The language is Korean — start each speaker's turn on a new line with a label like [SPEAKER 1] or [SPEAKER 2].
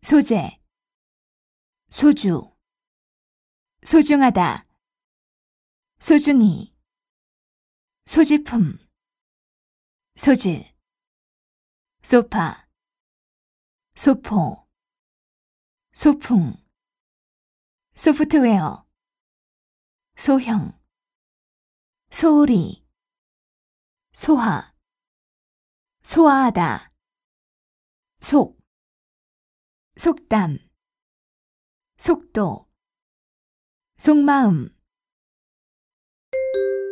[SPEAKER 1] 소재, 소주, 소중하다, 소중히, 소지품, 소질, 소파, 소포, 소풍, 소프트웨어, 소형, 소리, 소화, 소화하다, 속, 속담, 속도, 속마음.